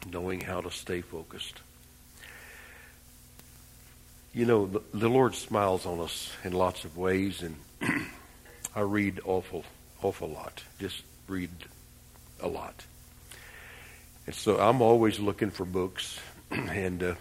knowing how to stay focused. You know, the Lord smiles on us in lots of ways, and I read awful lot. Just read a lot. And so I'm always looking for books, and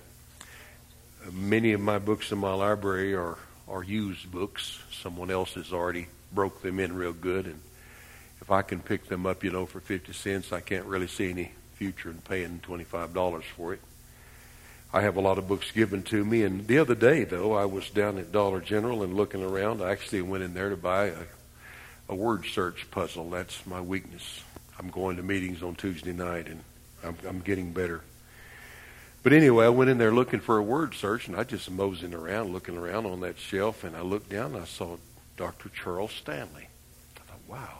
many of my books in my library are used books. Someone else has already broke them in real good, and if I can pick them up, for 50 cents, I can't really see any future in paying $25 for it. I have a lot of books given to me, and the other day, though, I was down at Dollar General and looking around. I actually went in there to buy a word search puzzle. That's my weakness. I'm going to meetings on Tuesday night, and I'm getting better. But anyway, I went in there looking for a word search, and I just moseying around, looking around on that shelf, and I looked down, and I saw Dr. Charles Stanley. I thought, wow.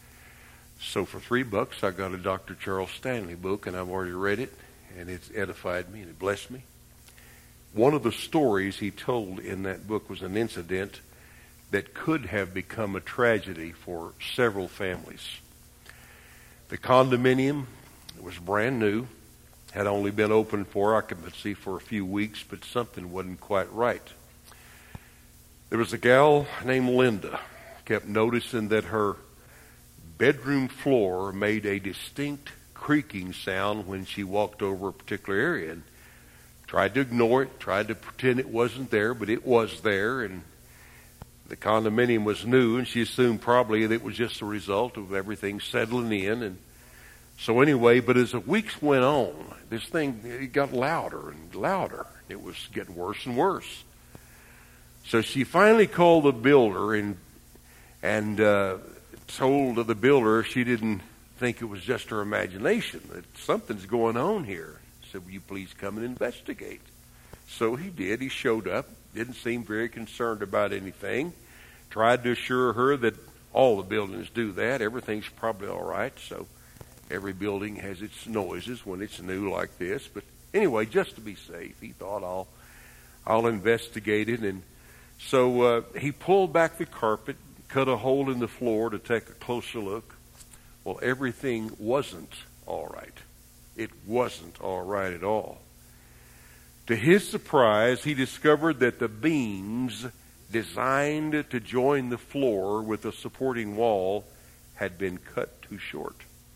So for $3, I got a Dr. Charles Stanley book, and I've already read it, and it's edified me, and it blessed me. One of the stories he told in that book was an incident that could have become a tragedy for several families. The condominium was brand new, had only been open for occupancy for a few weeks, but something wasn't quite right. There was a gal named Linda, kept noticing that her bedroom floor made a distinct creaking sound when she walked over a particular area, and tried to ignore it, tried to pretend it wasn't there, but it was there, and the condominium was new, and she assumed probably that it was just a result of everything settling in. And so anyway, but as the weeks went on, this thing, it got louder and louder. It was getting worse and worse. So she finally called the builder and told the builder she didn't think it was just her imagination, that something's going on here. He said, will you please come and investigate? So he did. He showed up, didn't seem very concerned about anything, tried to assure her that all the buildings do that. Everything's probably all right. So every building has its noises when it's new like this. But anyway, just to be safe, he thought, I'll investigate it. And so he pulled back the carpet, cut a hole in the floor to take a closer look. Well, everything wasn't all right. It wasn't all right at all. To his surprise, he discovered that the beams designed to join the floor with the supporting wall had been cut too short.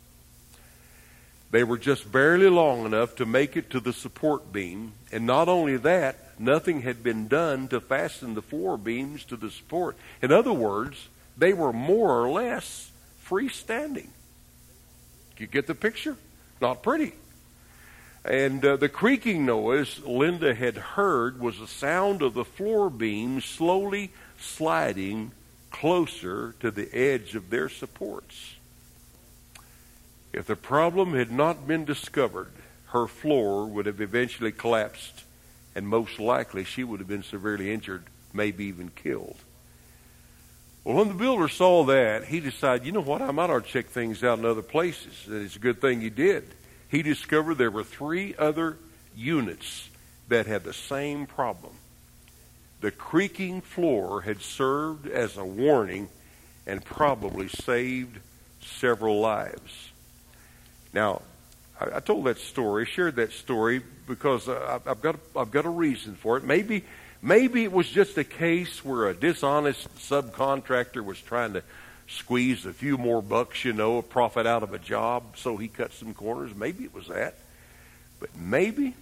They were just barely long enough to make it to the support beam, and not only that, nothing had been done to fasten the floor beams to the support. In other words, they were more or less freestanding. You get the picture? Not pretty. And the creaking noise Linda had heard was the sound of the floor beams slowly sliding closer to the edge of their supports. If the problem had not been discovered, her floor would have eventually collapsed, and most likely she would have been severely injured, maybe even killed. Well, when the builder saw that, he decided, you know what, I might ought to check things out in other places. And it's a good thing he did. He discovered there were 3 other units that had the same problem. The creaking floor had served as a warning and probably saved several lives. Now, I told that story, shared that story because I've got a reason for it. Maybe it was just a case where a dishonest subcontractor was trying to squeeze a few more bucks, a profit out of a job, so he cut some corners. Maybe it was that. But maybe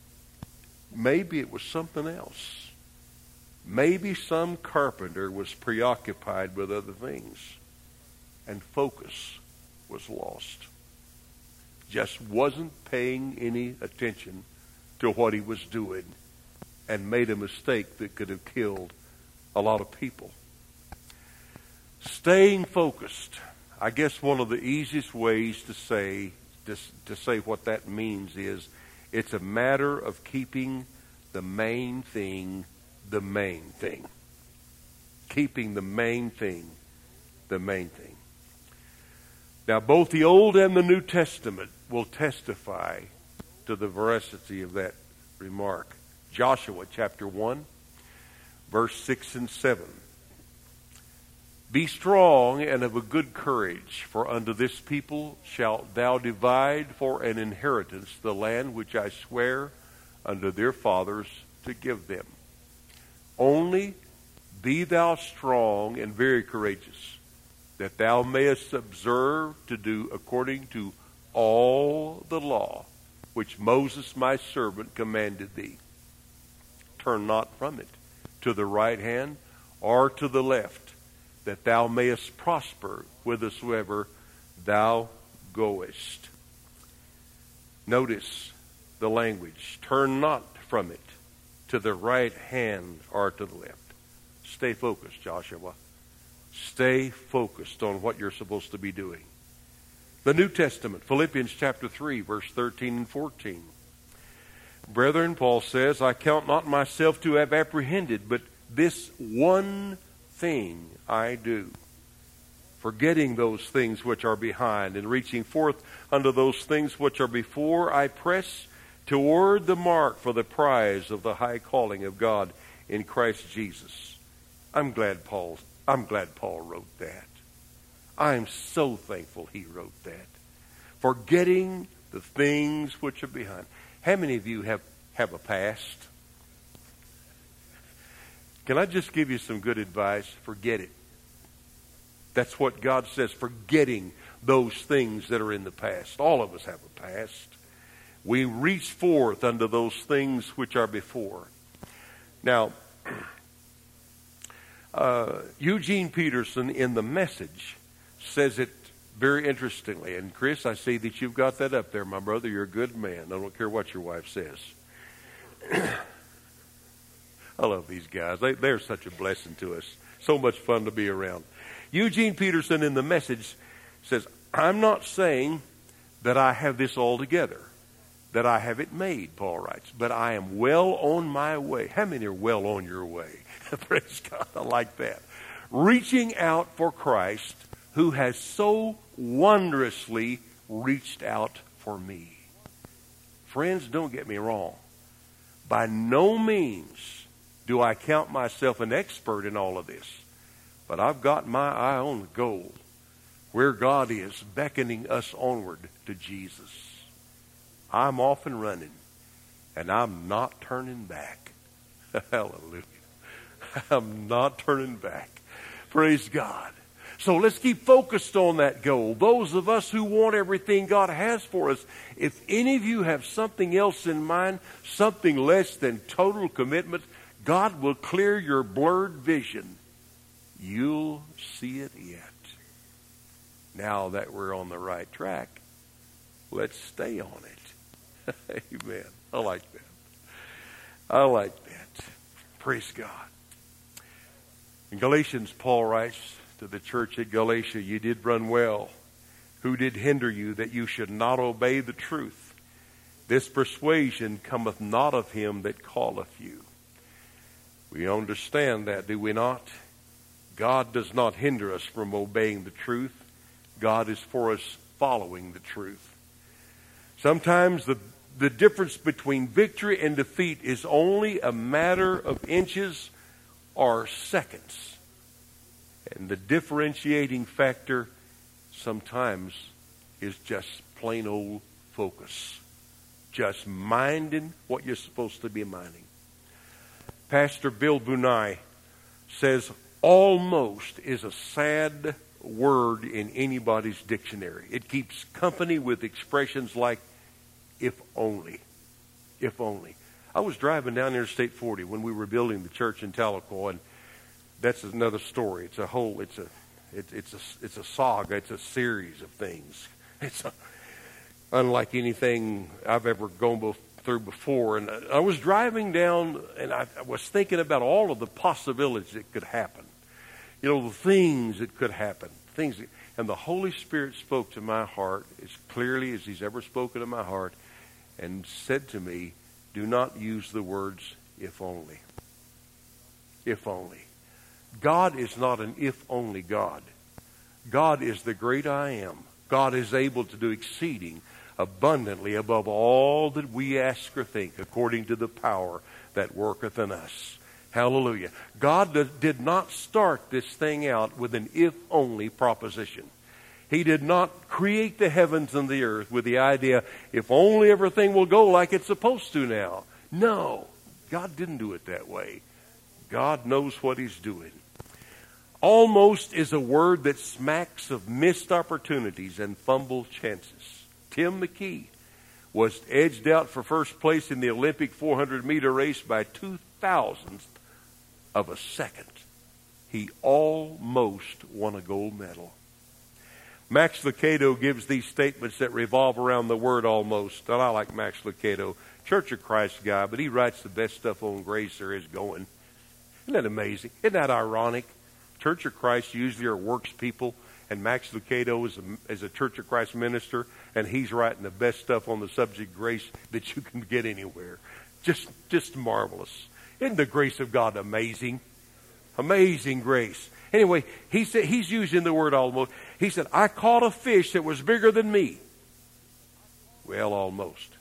it was something else. Maybe some carpenter was preoccupied with other things, and focus was lost. Just wasn't paying any attention to what he was doing, and made a mistake that could have killed a lot of people. Staying focused. I guess one of the easiest ways to say what that means is it's a matter of keeping the main thing the main thing. Keeping the main thing the main thing. Now, both the Old and the New Testament will testify to the veracity of that remark. Joshua chapter 1, verse 6 and 7. Be strong and of a good courage, for unto this people shalt thou divide for an inheritance the land which I swear unto their fathers to give them. Only be thou strong and very courageous, that thou mayest observe to do according to all the law which Moses my servant commanded thee. Turn not from it to the right hand or to the left, that thou mayest prosper whithersoever thou goest. Notice the language. Turn not from it to the right hand or to the left. Stay focused, Joshua. Stay focused on what you're supposed to be doing. The New Testament, Philippians chapter 3, verse 13 and 14. Brethren, Paul says, I count not myself to have apprehended, but this one thing I do, forgetting those things which are behind and reaching forth unto those things which are before, I press toward the mark for the prize of the high calling of God in Christ Jesus. I'm glad Paul wrote that. I'm so thankful he wrote that. Forgetting the things which are behind. How many of you have a past? Can I just give you some good advice? Forget it. That's what God says, forgetting those things that are in the past. All of us have a past. We reach forth unto those things which are before. Now, Eugene Peterson in The Message says it very interestingly. And Chris, I see that you've got that up there, my brother. You're a good man. I don't care what your wife says. I love these guys. They're such a blessing to us. So much fun to be around. Eugene Peterson in The Message says, I'm not saying that I have this all together, that I have it made, Paul writes, but I am well on my way. How many are well on your way? Praise God. I like that. Reaching out for Christ, who has so wondrously reached out for me. Friends, don't get me wrong. By no means do I count myself an expert in all of this, but I've got my eye on the goal, where God is beckoning us onward to Jesus. I'm off and running, and I'm not turning back. Hallelujah. I'm not turning back. Praise God. So let's keep focused on that goal. Those of us who want everything God has for us, if any of you have something else in mind, something less than total commitment, God will clear your blurred vision. You'll see it yet. Now that we're on the right track, let's stay on it. Amen. I like that. I like that. Praise God. In Galatians, Paul writes to the church at Galatia, you did run well. Who did hinder you that you should not obey the truth? This persuasion cometh not of him that calleth you. We understand that, do we not? God does not hinder us from obeying the truth. God is for us following the truth. Sometimes the difference between victory and defeat is only a matter of inches or seconds. And the differentiating factor sometimes is just plain old focus. Just minding what you're supposed to be minding. Pastor Bill Bunai says, almost is a sad word in anybody's dictionary. It keeps company with expressions like, if only. If only. I was driving down Interstate 40 when we were building the church in Tahlequah, and that's another story. It's a saga. It's a series of things. It's unlike anything I've ever gone through before. And I was driving down, and I was thinking about all of the possibilities that could happen. You know, the things that could happen. And the Holy Spirit spoke to my heart as clearly as He's ever spoken to my heart and said to me, do not use the words, if only. If only. God is not an if-only God. God is the great I am. God is able to do exceeding abundantly above all that we ask or think, according to the power that worketh in us. Hallelujah. God did not start this thing out with an if-only proposition. He did not create the heavens and the earth with the idea, if only everything will go like it's supposed to now. No, God didn't do it that way. God knows what He's doing. Almost is a word that smacks of missed opportunities and fumbled chances. Tim McKee was edged out for first place in the Olympic 400-meter race by 2,000th of a second. He almost won a gold medal. Max Lucado gives these statements that revolve around the word almost. And I like Max Lucado, Church of Christ guy, but he writes the best stuff on grace there is going. Isn't that amazing? Isn't that ironic? Church of Christ usually are works people, and Max Lucado is a Church of Christ minister, and he's writing the best stuff on the subject grace that you can get anywhere. Just marvelous. Isn't the grace of God amazing? Amazing grace. Anyway, he said, he's using the word almost. He said, I caught a fish that was bigger than me. Well, almost.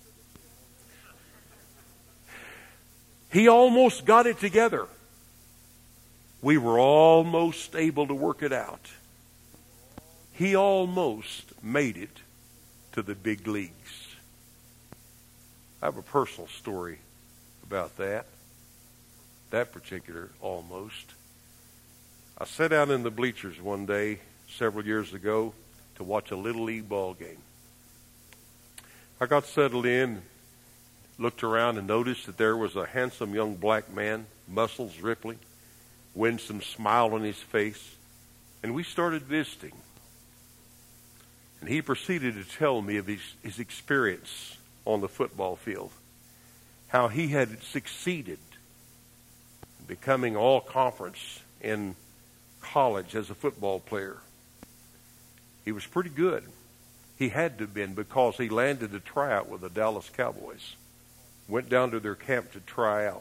He almost got it together. We were almost able to work it out. He almost made it to the big leagues. I have a personal story about that particular almost. I sat down in the bleachers one day several years ago to watch a Little League ball game. I got settled in, looked around, and noticed that there was a handsome young black man, muscles rippling, winsome smile on his face, and we started visiting. And he proceeded to tell me of his experience on the football field, how he had succeeded in becoming all-conference in college as a football player. He was pretty good. He had to have been, because he landed a tryout with the Dallas Cowboys. Went down to their camp to try out.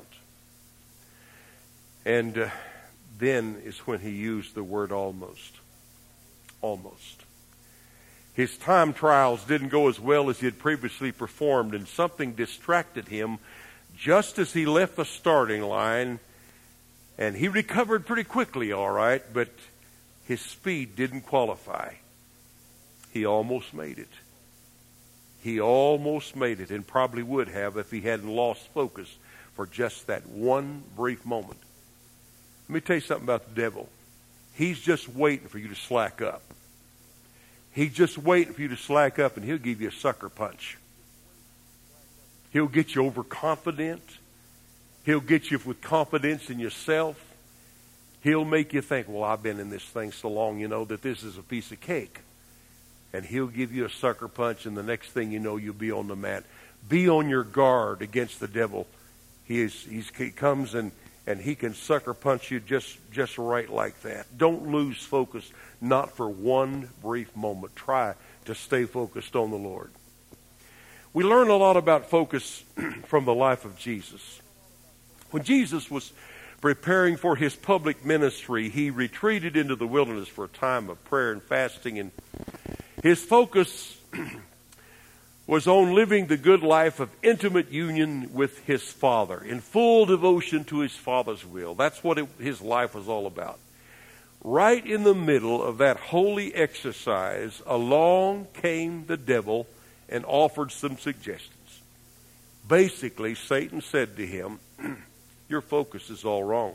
And then is when he used the word almost. Almost. His time trials didn't go as well as he had previously performed, and something distracted him just as he left the starting line. And he recovered pretty quickly, all right, but his speed didn't qualify. He almost made it. He almost made it, and probably would have if he hadn't lost focus for just that one brief moment. Let me tell you something about the devil. He's just waiting for you to slack up. He's just waiting for you to slack up, and he'll give you a sucker punch. He'll get you overconfident. He'll get you with confidence in yourself. He'll make you think, well, I've been in this thing so long, that this is a piece of cake. And he'll give you a sucker punch, and the next thing you know, you'll be on the mat. Be on your guard against the devil. He comes and he can sucker punch you just right like that. Don't lose focus, not for one brief moment. Try to stay focused on the Lord. We learn a lot about focus from the life of Jesus. When Jesus was preparing for his public ministry, he retreated into the wilderness for a time of prayer and fasting, and his focus was on living the good life of intimate union with his Father, in full devotion to his Father's will. That's what his life was all about. Right in the middle of that holy exercise, along came the devil and offered some suggestions. Basically, Satan said to him, your focus is all wrong.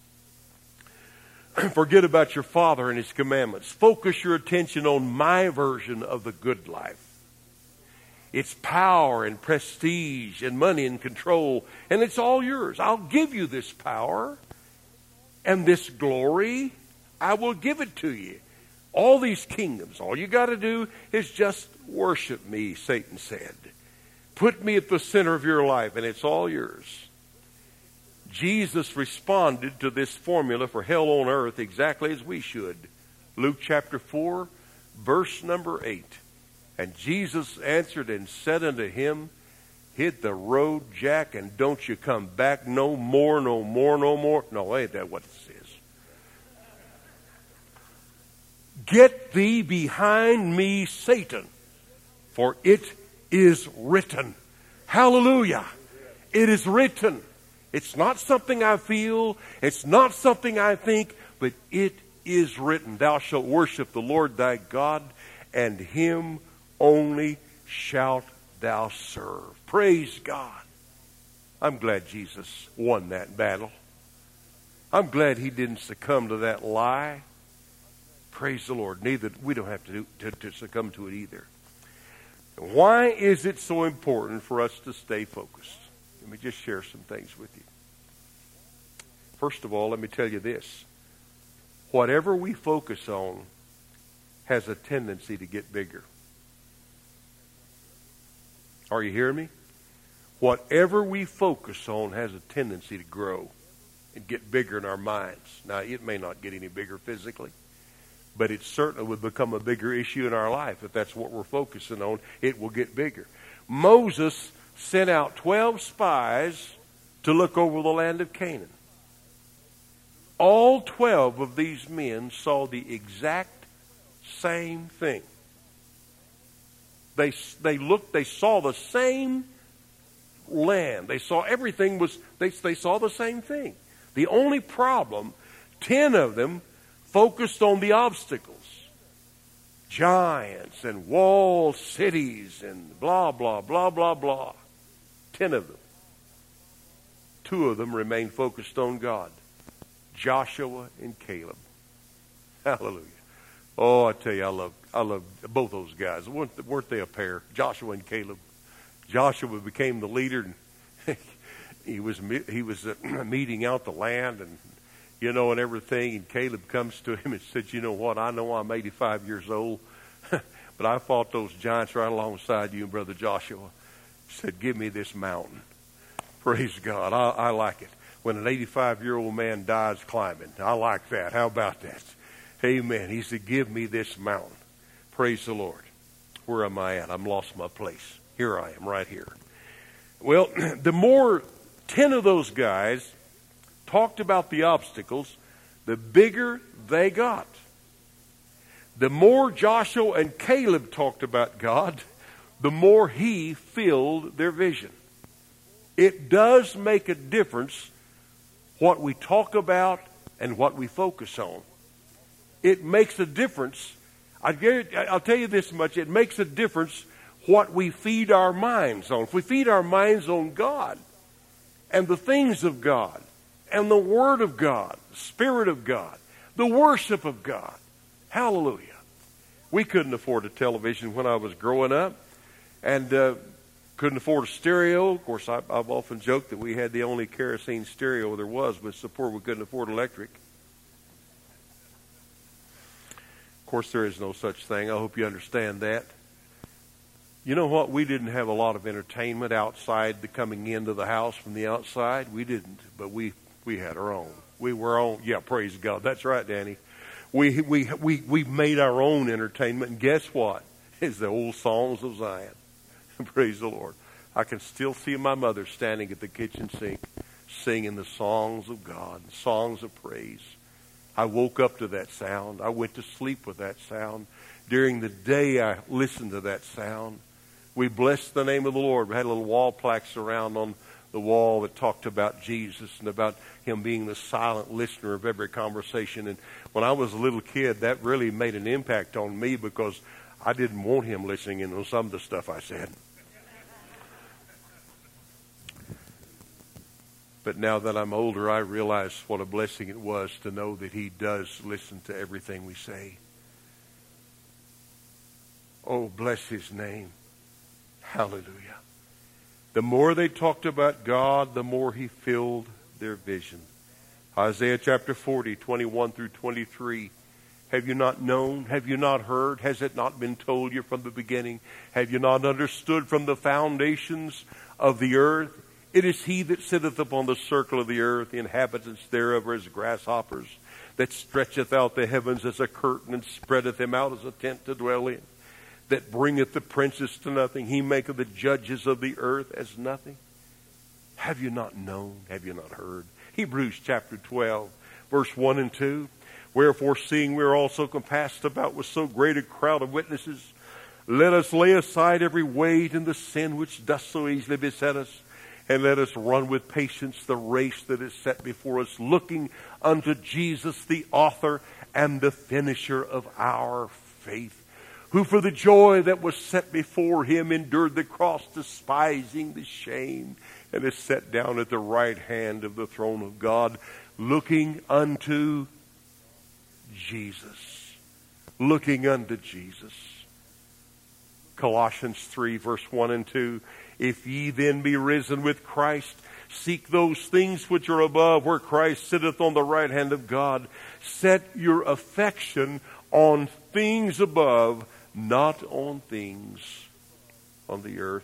Forget about your Father and his commandments. Focus your attention on my version of the good life. It's power and prestige and money and control, and it's all yours. I'll give you this power and this glory. I will give it to you. All these kingdoms, all you got to do is just worship me, Satan said. Put me at the center of your life, and it's all yours. Jesus responded to this formula for hell on earth exactly as we should. Luke chapter 4, verse number 8. And Jesus answered and said unto him, hit the road, Jack, and don't you come back no more, no more, no more. No, ain't that what it says? Get thee behind me, Satan, for it is written. Hallelujah. It is written. It's not something I feel. It's not something I think, but it is written. Thou shalt worship the Lord thy God, and him only shalt thou serve. Praise God. I'm glad Jesus won that battle. I'm glad he didn't succumb to that lie. Praise the Lord. We don't have to succumb to it either. Why is it so important for us to stay focused? Let me just share some things with you. First of all, let me tell you this. Whatever we focus on has a tendency to get bigger. Are you hearing me? Whatever we focus on has a tendency to grow and get bigger in our minds. Now, it may not get any bigger physically, but it certainly would become a bigger issue in our life. If that's what we're focusing on, it will get bigger. Moses sent out 12 spies to look over the land of Canaan. All 12 of these men saw the exact same thing. They saw the same land. They saw everything they saw the same thing. The only problem, 10 of them focused on the obstacles. Giants and walled cities and blah, blah, blah, blah, blah. 10 of them. 2 of them remained focused on God. Joshua and Caleb. Hallelujah. Oh, I tell you, I love both those guys. Weren't they a pair? Joshua and Caleb. Joshua became the leader, and he was meeting out the land, and and everything. And Caleb comes to him and said, "You know what? I know I'm 85 years old, but I fought those giants right alongside you, Brother Joshua." He said, "Give me this mountain." Praise God. I like it. When an 85-year-old man dies climbing, I like that. How about that? Amen. He said, "Give me this mountain." Praise the Lord. Where am I at? I'm lost my place. Here I am, right here. Well, the more 10 of those guys talked about the obstacles, the bigger they got. The more Joshua and Caleb talked about God, the more he filled their vision. It does make a difference what we talk about and what we focus on. It makes a difference. I'll tell you this much. It makes a difference what we feed our minds on. If we feed our minds on God and the things of God and the Word of God, the Spirit of God, the worship of God. Hallelujah. We couldn't afford a television when I was growing up, and couldn't afford a stereo. Of course, I've often joked that we had the only kerosene stereo there was, but support we couldn't afford electric. Of course, there is no such thing. I hope you understand that. You know what? We didn't have a lot of entertainment outside the coming into the house from the outside. We didn't, but we had our own. We were on. Yeah, praise God. That's right, Danny. We made our own entertainment, and guess what? It's the old songs of Zion. Praise the Lord. I can still see my mother standing at the kitchen sink singing the songs of God, songs of praise. I woke up to that sound. I went to sleep with that sound. During the day, I listened to that sound. We blessed the name of the Lord. We had little wall plaques around on the wall that talked about Jesus and about him being the silent listener of every conversation. And when I was a little kid, that really made an impact on me because I didn't want him listening in on some of the stuff I said. But now that I'm older, I realize what a blessing it was to know that he does listen to everything we say. Oh, bless his name. Hallelujah. The more they talked about God, the more he filled their vision. Isaiah chapter 40, 21 through 23. Have you not known? Have you not heard? Has it not been told you from the beginning? Have you not understood from the foundations of the earth? It is he that sitteth upon the circle of the earth, the inhabitants thereof are as grasshoppers, that stretcheth out the heavens as a curtain, and spreadeth them out as a tent to dwell in, that bringeth the princes to nothing. He maketh the judges of the earth as nothing. Have you not known? Have you not heard? Hebrews chapter 12, verse 1 and 2. Wherefore, seeing we are also compassed about with so great a crowd of witnesses, let us lay aside every weight and the sin which doth so easily beset us, And let us run with patience the race that is set before us, looking unto Jesus, the author and the finisher of our faith, who for the joy that was set before him endured the cross, despising the shame, and is set down at the right hand of the throne of God, looking unto Jesus. Looking unto Jesus. Colossians 3, verse 1 and 2. If ye then be risen with Christ, seek those things which are above, where Christ sitteth on the right hand of God. Set your affection on things above, not on things on the earth.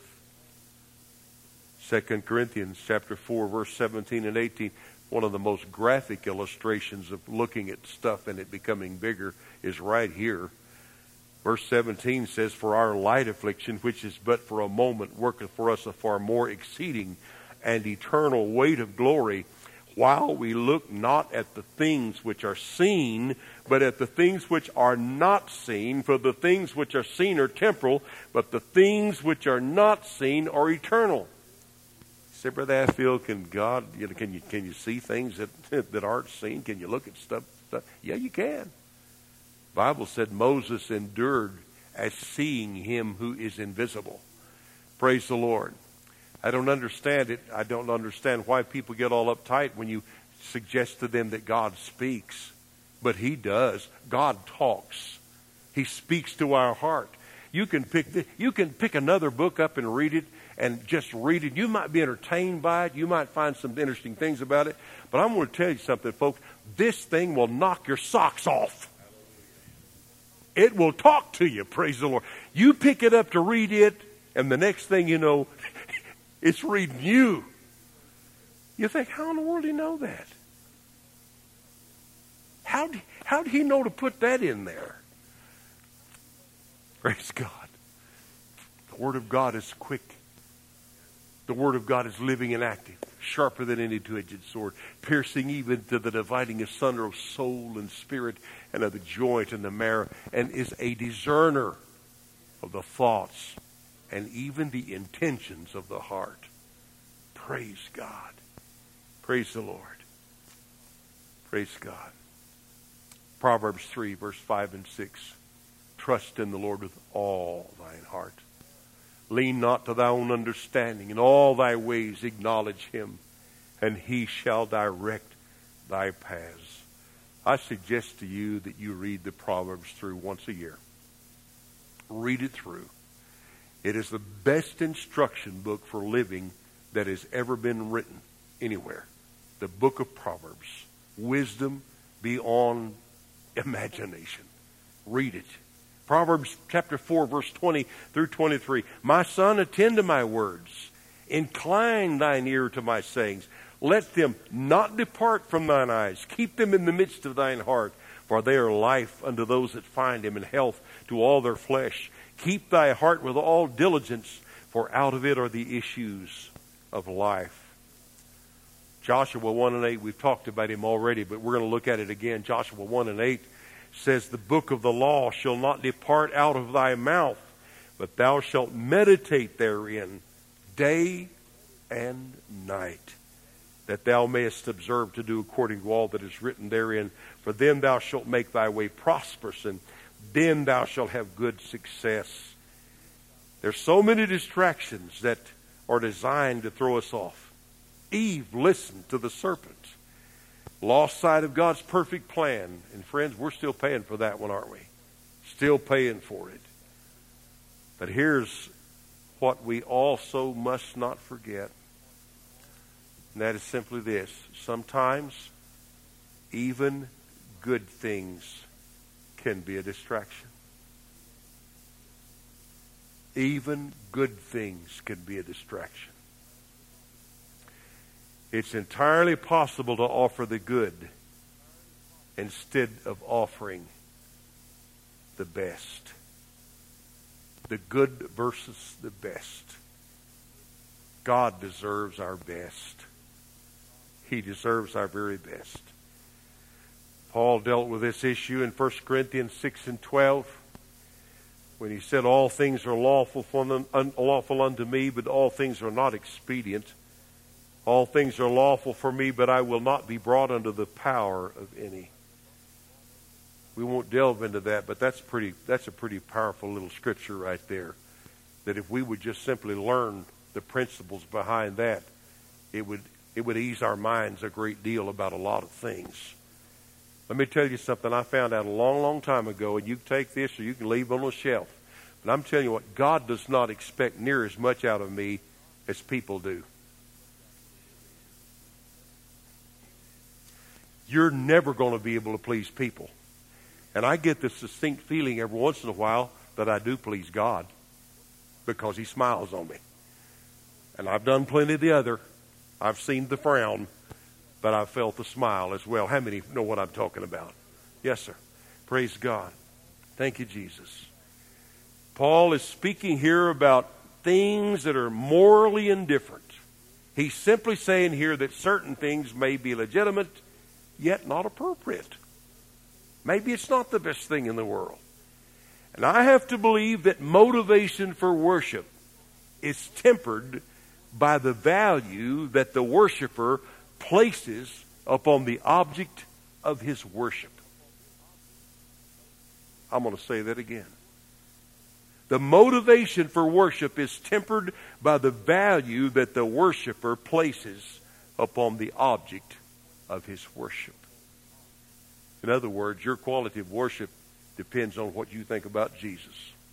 2 Corinthians chapter 4, verse 17 and 18. One of the most graphic illustrations of looking at stuff and it becoming bigger is right here. Verse 17 says, for our light affliction, which is but for a moment, worketh for us a far more exceeding and eternal weight of glory, while we look not at the things which are seen, but at the things which are not seen. For the things which are seen are temporal, but the things which are not seen are eternal. Say, Brother Hatfield, can you see things that aren't seen? Can you look at stuff? Yeah, you can. The Bible said Moses endured as seeing him who is invisible. Praise the Lord. I don't understand it. I don't understand why people get all uptight when you suggest to them that God speaks. But he does. God talks. He speaks to our heart. You can pick another book up and read it and just read it. You might be entertained by it. You might find some interesting things about it. But I'm going to tell you something, folks. This thing will knock your socks off. It will talk to you, praise the Lord. You pick it up to read it, and the next thing you know, it's reading you. You think, how in the world do you know that? How did he know to put that in there? Praise God. The Word of God is quick. The Word of God is living and active, sharper than any two-edged sword, piercing even to the dividing asunder of soul and spirit and of the joint and the marrow, and is a discerner of the thoughts and even the intentions of the heart. Praise God. Praise the Lord. Praise God. Proverbs 3, verse 5 and 6. Trust in the Lord with all thine heart. Lean not to thy own understanding. In all thy ways acknowledge him, and he shall direct thy paths. I suggest to you that you read the Proverbs through once a year. Read it through. It is the best instruction book for living that has ever been written anywhere. The book of Proverbs. Wisdom beyond imagination. Read it. Proverbs chapter 4, verse 20 through 23. My son, attend to my words. Incline thine ear to my sayings. Let them not depart from thine eyes. Keep them in the midst of thine heart. For they are life unto those that find him, and health to all their flesh. Keep thy heart with all diligence, for out of it are the issues of life. Joshua 1 and 8, we've talked about him already, but we're going to look at it again. Joshua 1 and 8 says, the book of the law shall not depart out of thy mouth, but thou shalt meditate therein day and night, that thou mayest observe to do according to all that is written therein. For then thou shalt make thy way prosperous, and then thou shalt have good success. There's so many distractions that are designed to throw us off. Eve listened to the serpent. Lost sight of God's perfect plan. And friends, we're still paying for that one, aren't we? Still paying for it. But here's what we also must not forget. And that is simply this. Sometimes even good things can be a distraction. Even good things can be a distraction. It's entirely possible to offer the good instead of offering the best. The good versus the best. God deserves our best. He deserves our very best. Paul dealt with this issue in 1 Corinthians 6 and 12 when he said, all things are lawful unto me, but all things are not expedient. All things are lawful for me, but I will not be brought under the power of any. We won't delve into that, but that's a pretty powerful little scripture right there. That if we would just simply learn the principles behind that, it would ease our minds a great deal about a lot of things. Let me tell you something I found out a long, long time ago, and you can take this or you can leave it on the shelf. But I'm telling you what, God does not expect near as much out of me as people do. You're never going to be able to please people. And I get this distinct feeling every once in a while that I do please God because He smiles on me. And I've done plenty of the other. I've seen the frown, but I've felt the smile as well. How many know what I'm talking about? Yes, sir. Praise God. Thank you, Jesus. Paul is speaking here about things that are morally indifferent. He's simply saying here that certain things may be legitimate, yet not appropriate. Maybe it's not the best thing in the world. And I have to believe that motivation for worship is tempered by the value that the worshiper places upon the object of his worship. I'm going to say that again. The motivation for worship is tempered by the value that the worshiper places upon the object of his worship. In other words, your quality of worship depends on what you think about Jesus.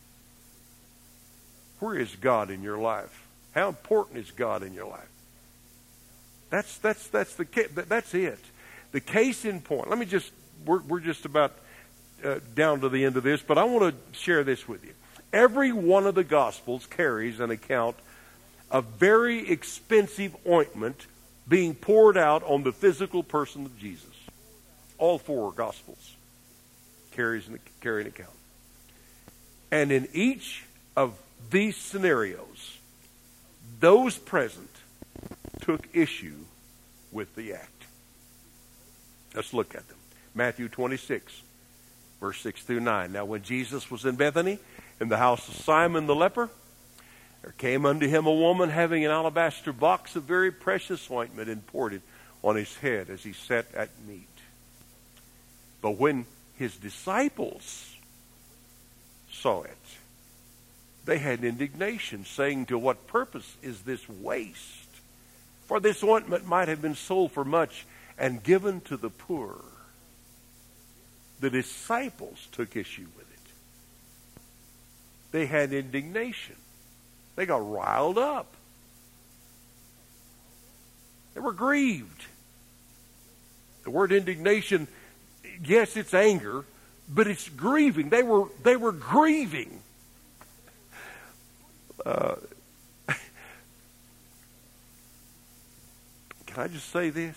Where is God in your life? How important is God in your life? That's it. The case in point. Let me just, we're just about down to the end of this, but I want to share this with you. Every one of the Gospels carries an account of very expensive ointment being poured out on the physical person of Jesus. All four Gospels carry an account. And in each of these scenarios, those present took issue with the act. Let's look at them. Matthew 26, verse 6 through 9. Now when Jesus was in Bethany, in the house of Simon the leper, there came unto him a woman having an alabaster box of very precious ointment, and poured it on his head as he sat at meat. But when his disciples saw it, they had indignation, saying, to what purpose is this waste? For this ointment might have been sold for much and given to the poor. The disciples took issue with it. They had indignation. They got riled up. They were grieved. The word indignation, yes, it's anger, but it's grieving. They were grieving. Can I just say this?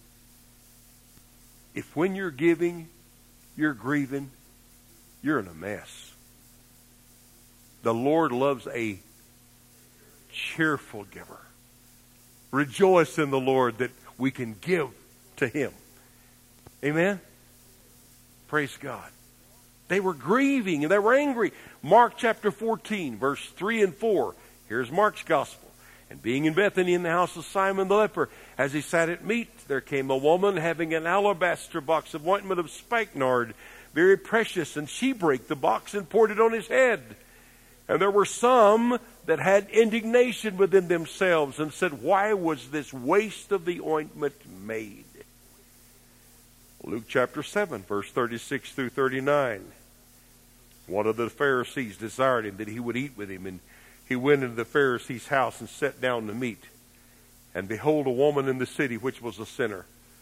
If when you're giving, you're grieving, you're in a mess. The Lord loves a cheerful giver. Rejoice in the Lord that we can give to Him. Amen? Praise God. They were grieving and they were angry. Mark chapter 14, verse 3 and 4. Here's Mark's gospel. And being in Bethany in the house of Simon the leper, as he sat at meat, there came a woman having an alabaster box of ointment of spikenard, very precious, and she brake the box and poured it on his head. And there were some that had indignation within themselves and said, why was this waste of the ointment made? Luke chapter 7, verse 36 through 39. One of the Pharisees desired him that he would eat with him, and he went into the Pharisee's house and sat down to meat. And behold, a woman in the city which was a sinner.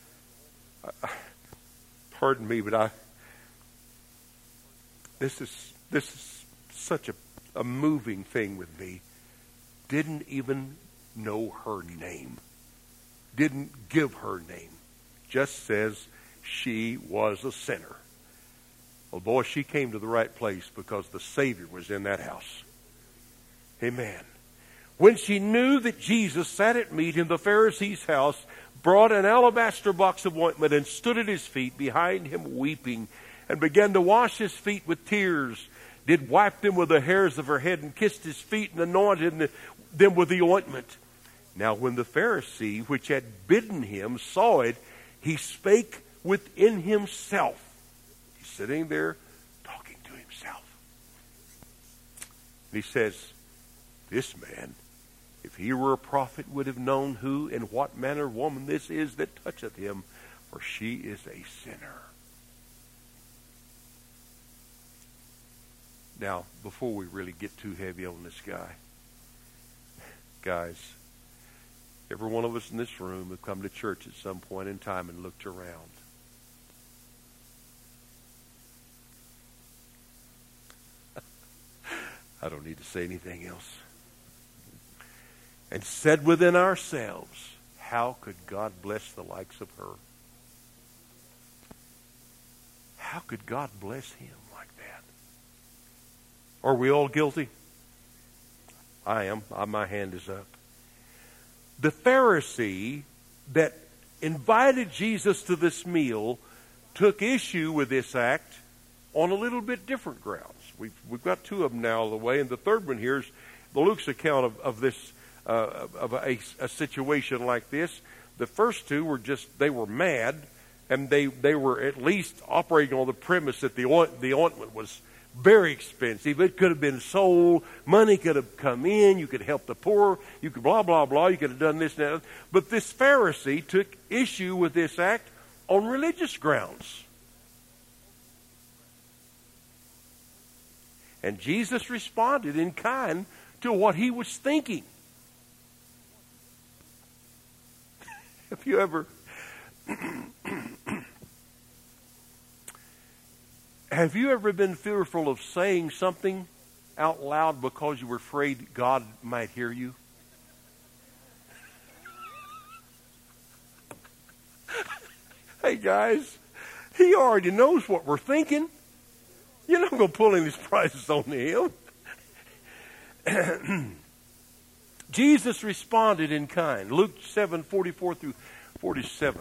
Pardon me, but this is such a moving thing with me. Didn't even know her name. Didn't give her name. Just says she was a sinner. Well, boy, she came to the right place because the Savior was in that house. Amen. When she knew that Jesus sat at meat in the Pharisee's house, brought an alabaster box of ointment and stood at his feet behind him weeping, and began to wash his feet with tears, did wipe them with the hairs of her head, and kissed his feet and anointed them with the ointment. Now when the Pharisee which had bidden him saw it, he spake within himself. He's sitting there talking to himself. And he says, this man, if he were a prophet, would have known who and what manner of woman this is that toucheth him, for she is a sinner. Now, before we really get too heavy on this guy, guys, every one of us in this room have come to church at some point in time and looked around. I don't need to say anything else. And said within ourselves, how could God bless the likes of her? How could God bless him like that? Are we all guilty? I am. My hand is up. The Pharisee that invited Jesus to this meal took issue with this act on a little bit different grounds. We've got two of them now out of the way, and the third one here is the Luke's account of this of a situation like this. The first two were they were mad, and they were at least operating on the premise that the ointment was very expensive. It could have been sold. Money could have come in. You could help the poor. You could blah, blah, blah. You could have done this and that. But this Pharisee took issue with this act on religious grounds. And Jesus responded in kind to what he was thinking. Have you ever... Have you ever been fearful of saying something out loud because you were afraid God might hear you? Hey guys, he already knows what we're thinking. You're not going to pull any surprises on him. Jesus responded in kind. Luke 7:44 through 47.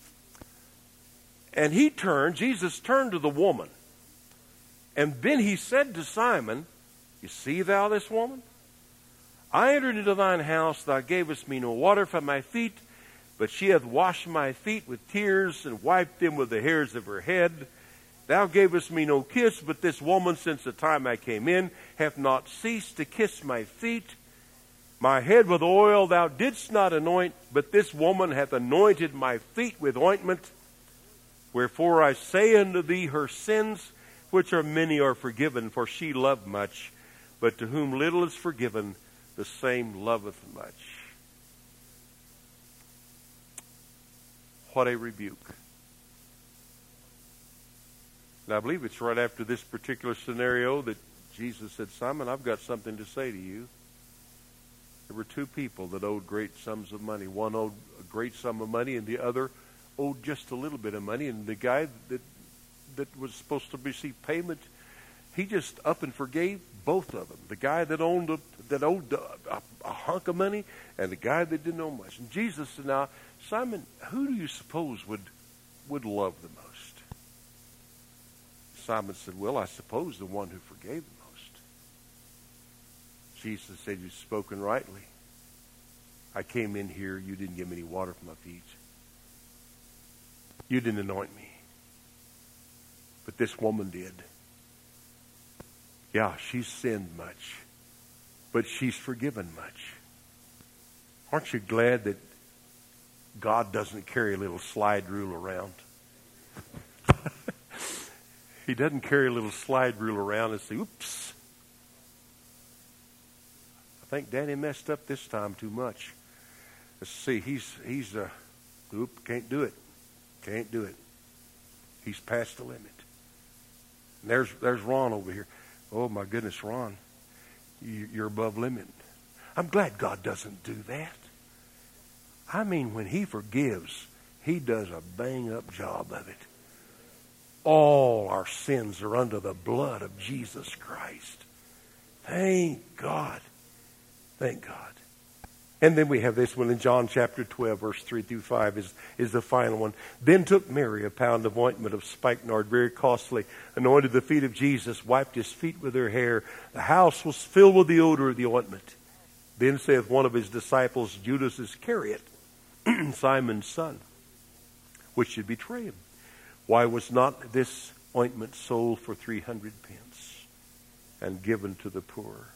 And Jesus turned to the woman. And then he said to Simon, you see thou this woman? I entered into thine house, thou gavest me no water for my feet, but she hath washed my feet with tears and wiped them with the hairs of her head. Thou gavest me no kiss, but this woman, since the time I came in, hath not ceased to kiss my feet. My head with oil thou didst not anoint, but this woman hath anointed my feet with ointment. Wherefore I say unto thee, her sins, which are many, are forgiven, for she loved much. But to whom little is forgiven, the same loveth much. What a rebuke. Now I believe it's right after this particular scenario that Jesus said, Simon, I've got something to say to you. There were two people that owed great sums of money. One owed a great sum of money, and the other owed just a little bit of money. And the guy that was supposed to receive payment, he just up and forgave both of them. The guy that owed a hunk of money, and the guy that didn't owe much. And Jesus said, now, Simon, who do you suppose would love the most? Simon said, well, I suppose the one who forgave the most. Jesus said, you've spoken rightly. I came in here, you didn't give me any water for my feet. You didn't anoint me. But this woman did. Yeah, she's sinned much, but she's forgiven much. Aren't you glad that God doesn't carry a little slide rule around? He doesn't carry a little slide rule around and say, oops, I think Danny messed up this time too much. Let's see, can't do it. Can't do it. He's past the limit. And there's Ron over here. Oh my goodness, Ron, you're above limit. I'm glad God doesn't do that. I mean, when he forgives, he does a bang-up job of it. All our sins are under the blood of Jesus Christ. Thank God. Thank God. And then we have this one in John chapter 12, verse 3 through 5 is the final one. Then took Mary a pound of ointment of spikenard, very costly, anointed the feet of Jesus, wiped his feet with her hair. The house was filled with the odor of the ointment. Then saith one of his disciples, Judas Iscariot, Simon's son, which should betray him. Why was not this ointment sold for 300 pence and given to the poor?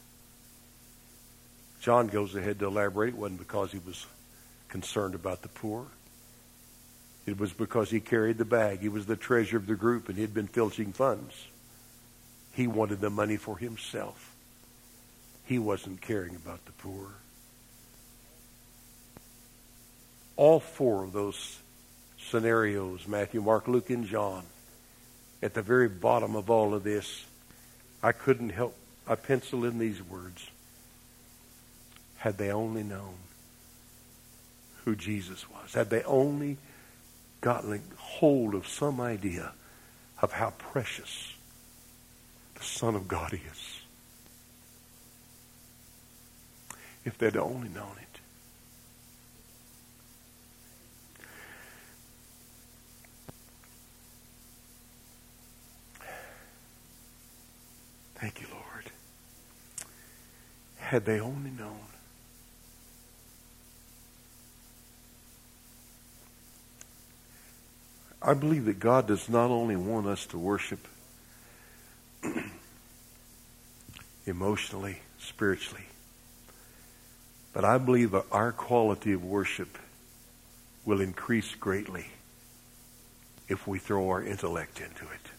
John goes ahead to elaborate. It wasn't because he was concerned about the poor. It was because he carried the bag. He was the treasurer of the group, and he had been filching funds. He wanted the money for himself. He wasn't caring about the poor. All four of those scenarios, Matthew, Mark, Luke, and John, at the very bottom of all of this, I couldn't help, I penciled in these words. Had they only known who Jesus was, had they only gotten a hold of some idea of how precious the Son of God is. If they'd only known it. Thank you, Lord. Had they only known. I believe that God does not only want us to worship emotionally, spiritually, but I believe that our quality of worship will increase greatly if we throw our intellect into it.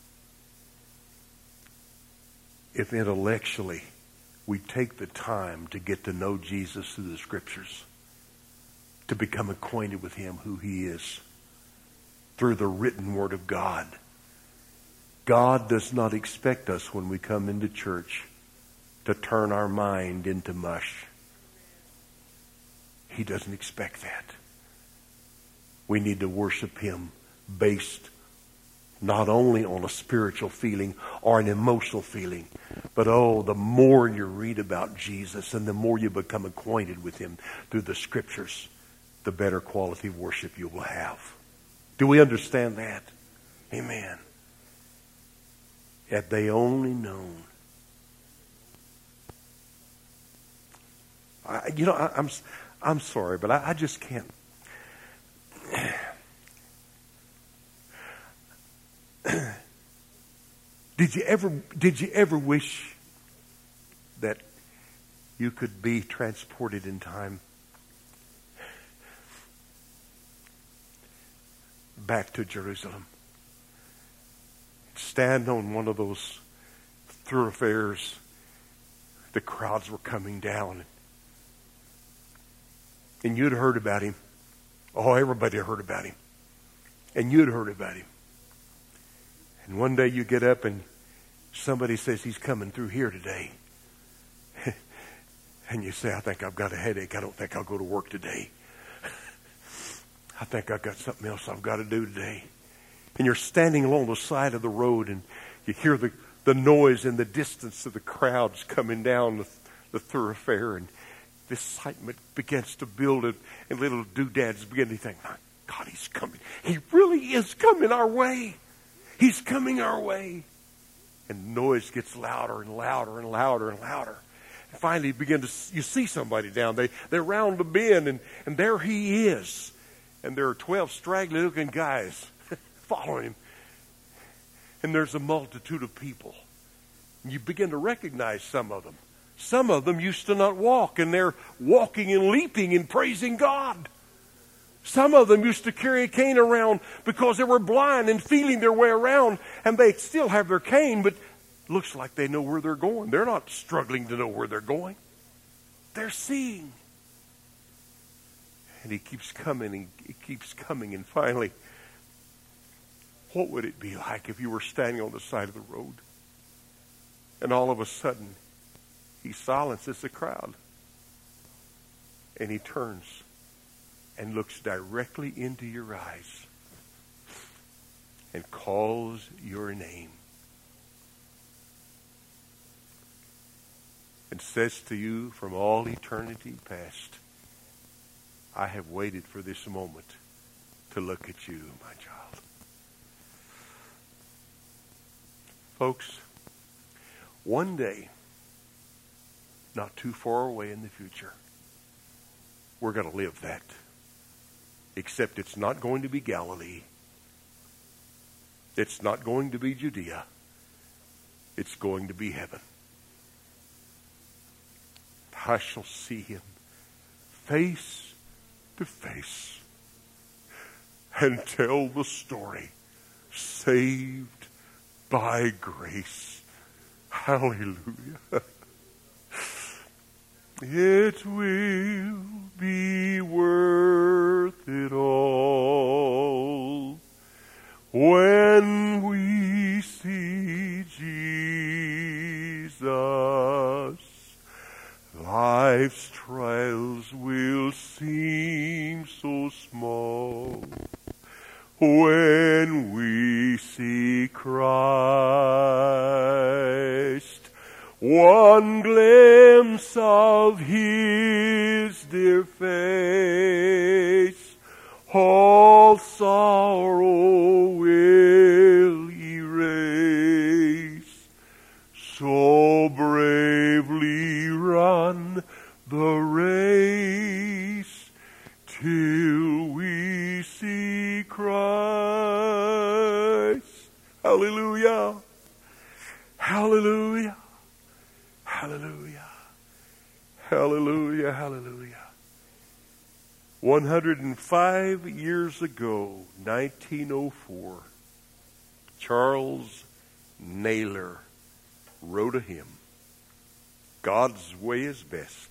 If intellectually we take the time to get to know Jesus through the Scriptures, to become acquainted with Him, who He is, through the written Word of God. God does not expect us when we come into church to turn our mind into mush. He doesn't expect that. We need to worship Him based not only on a spiritual feeling or an emotional feeling, but the more you read about Jesus and the more you become acquainted with Him through the Scriptures, the better quality of worship you will have. Do we understand that? Amen. Had they only known. I'm sorry, but I just can't. Did you ever wish that you could be transported in time back to Jerusalem? Stand on one of those thoroughfares. The crowds were coming down. And you'd heard about Him. Oh, everybody heard about Him. And you'd heard about Him. And one day you get up and somebody says He's coming through here today. And you say, I think I've got a headache. I don't think I'll go to work today. I think I've got something else I've got to do today. And you're standing along the side of the road and you hear the noise in the distance of the crowds coming down the thoroughfare, and this excitement begins to build, and little doodads begin to think, my God, He's coming. He really is coming our way. He's coming our way. And the noise gets louder and louder and louder and louder. And finally you see somebody down. They're round the bend, and there He is. And there are 12 straggly looking guys following Him. And there's a multitude of people. And you begin to recognize some of them. Some of them used to not walk, and they're walking and leaping and praising God. Some of them used to carry a cane around because they were blind and feeling their way around, and they still have their cane, but looks like they know where they're going. They're not struggling to know where they're going. They're seeing. And He keeps coming, and He keeps coming, and finally, what would it be like if you were standing on the side of the road and all of a sudden He silences the crowd and He turns and looks directly into your eyes and calls your name and says to you from all eternity past, I have waited for this moment to look at you, my child. Folks, one day, not too far away in the future, we're going to live that. Except it's not going to be Galilee. It's not going to be Judea. It's going to be heaven. I shall see him face to face and tell the story. Saved by grace. Hallelujah. It will be worth it all when we see Jesus. Life's trials will seem so small when we see Christ. One glimpse of his dear face, all sorrow will erase. So bravely run the race till we see Christ. Hallelujah. Hallelujah. Hallelujah. Hallelujah. Hallelujah. 105 years ago, 1904, Charles Naylor wrote a hymn. God's way is best.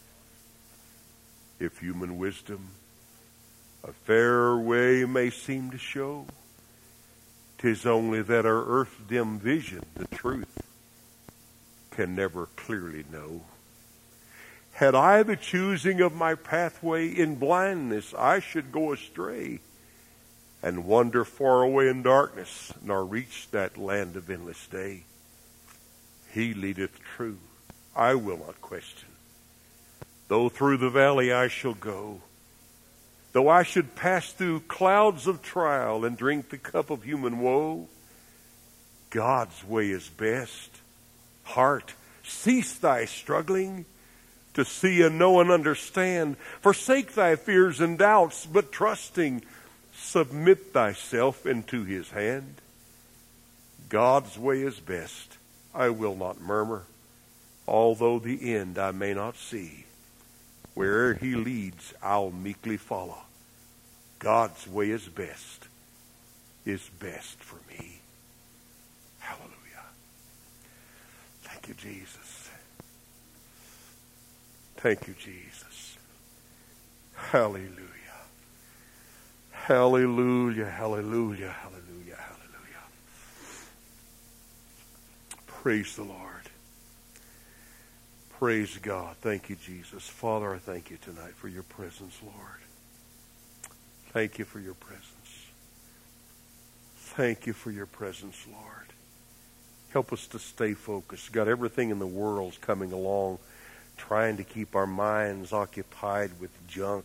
If human wisdom a fairer way may seem to show, 'tis only that our earth-dim vision, the truth, can never clearly know. Had I the choosing of my pathway, in blindness I should go astray, and wander far away in darkness, nor reach that land of endless day. He leadeth true, I will not question. Though through the valley I shall go, though I should pass through clouds of trial and drink the cup of human woe, God's way is best. Heart, cease thy struggling to see and know and understand. Forsake thy fears and doubts, but trusting, submit thyself into his hand. God's way is best. I will not murmur, although the end I may not see. Where'er he leads, I'll meekly follow. God's way is best for me. Hallelujah. Thank you, Jesus. Thank you, Jesus. Hallelujah. Hallelujah, hallelujah, hallelujah, hallelujah. Praise the Lord. Praise God. Thank you, Jesus. Father, I thank you tonight for your presence, Lord. Thank you for your presence. Thank you for your presence, Lord. Help us to stay focused. God, everything in the world's coming along, trying to keep our minds occupied with junk.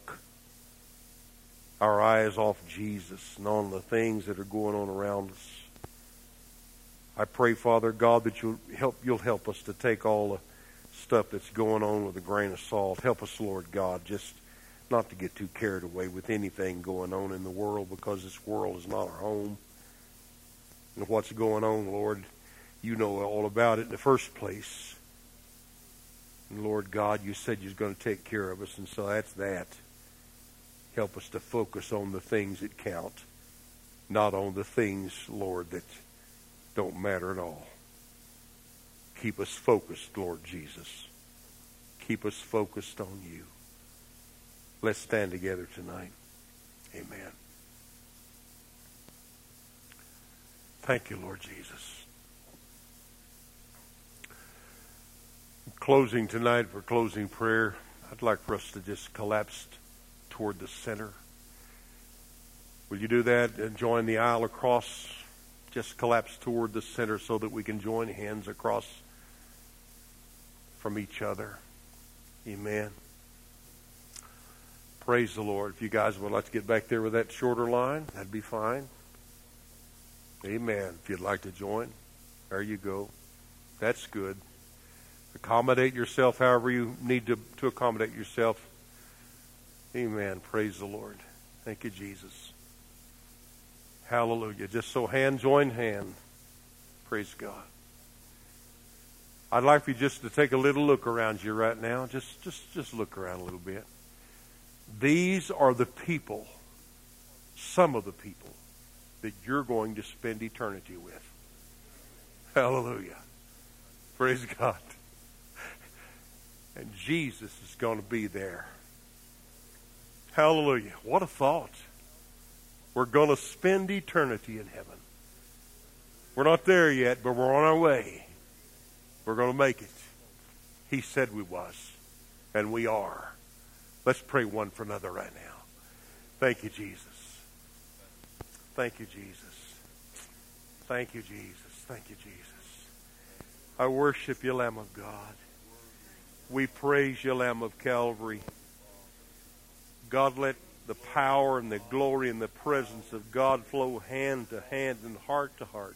Our eyes off Jesus and on the things that are going on around us. I pray, Father God, that you'll help us to take all the stuff that's going on with a grain of salt. Help us, Lord God, just not to get too carried away with anything going on in the world, because this world is not our home. And what's going on, Lord, you know all about it in the first place. And Lord God, you said you was going to take care of us, and so that's that. Help us to focus on the things that count, not on the things, Lord, that don't matter at all. Keep us focused, Lord Jesus. Keep us focused on you. Let's stand together tonight. Amen. Thank you, Lord Jesus. Closing tonight, for closing prayer, I'd like for us to just collapse toward the center. Will you do that and join the aisle across? Just collapse toward the center so that we can join hands across from each other. Amen. Praise the Lord. If you guys would like to get back there with that shorter line, that'd be fine. Amen. If you'd like to join, there you go. That's good. Accommodate yourself however you need to accommodate yourself. Amen. Praise the Lord. Thank you, Jesus. Hallelujah. Just so hand join hand. Praise God. I'd like for you just to take a little look around you right now. Just look around a little bit. These are the people, some of the people, that you're going to spend eternity with. Hallelujah. Praise God. And Jesus is going to be there. Hallelujah. What a thought. We're going to spend eternity in heaven. We're not there yet, but we're on our way. We're going to make it. He said we was, and we are. Let's pray one for another right now. Thank you, Jesus. Thank you, Jesus. Thank you, Jesus. Thank you, Jesus. I worship you, Lamb of God. We praise you, Lamb of Calvary. God, let the power and the glory and the presence of God flow hand to hand and heart to heart.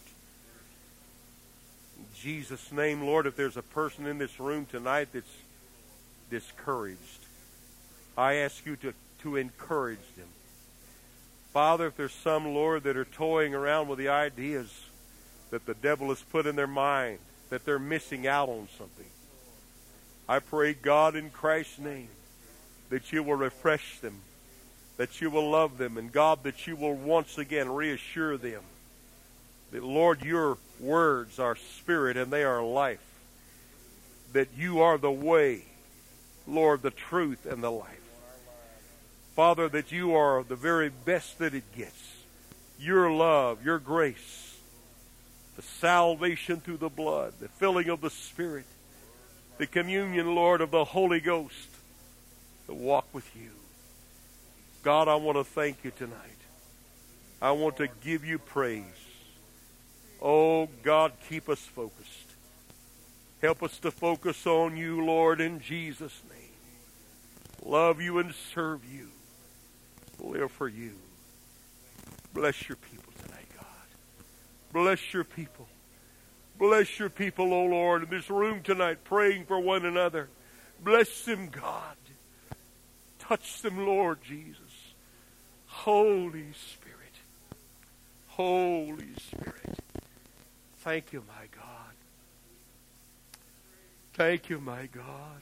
In Jesus' name, Lord, if there's a person in this room tonight that's discouraged, I ask you to encourage them. Father, if there's some, Lord, that are toying around with the ideas that the devil has put in their mind, that they're missing out on something, I pray, God, in Christ's name, that you will refresh them, that you will love them, and God, that you will once again reassure them that, Lord, your words are spirit and they are life, that you are the way, Lord, the truth and the life. Father, that you are the very best that it gets. Your love, your grace, the salvation through the blood, the filling of the Spirit, the communion, Lord, of the Holy Ghost, to walk with you. God, I want to thank you tonight. I want to give you praise. Oh, God, keep us focused. Help us to focus on you, Lord, in Jesus' name. Love you and serve you. Live for you. Bless your people tonight, God. Bless your people. Bless your people, oh Lord, in this room tonight, praying for one another. Bless them, God. Touch them, Lord Jesus. Holy Spirit. Holy Spirit. Thank you, my God. Thank you, my God.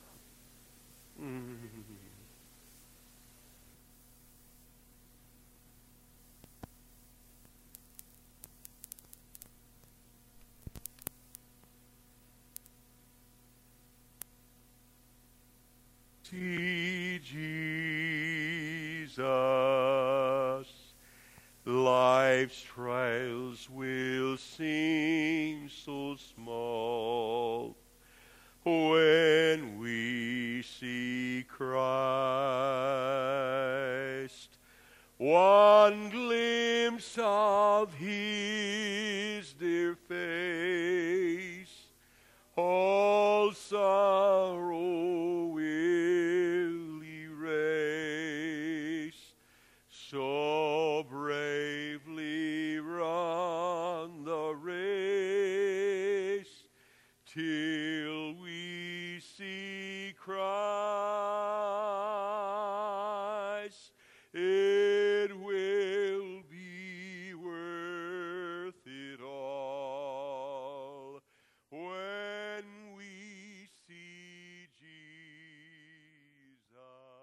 See Jesus, life's trials will seem so small when we see Christ. One glimpse of his dear face, all sorrow will erase. So bravely run the race till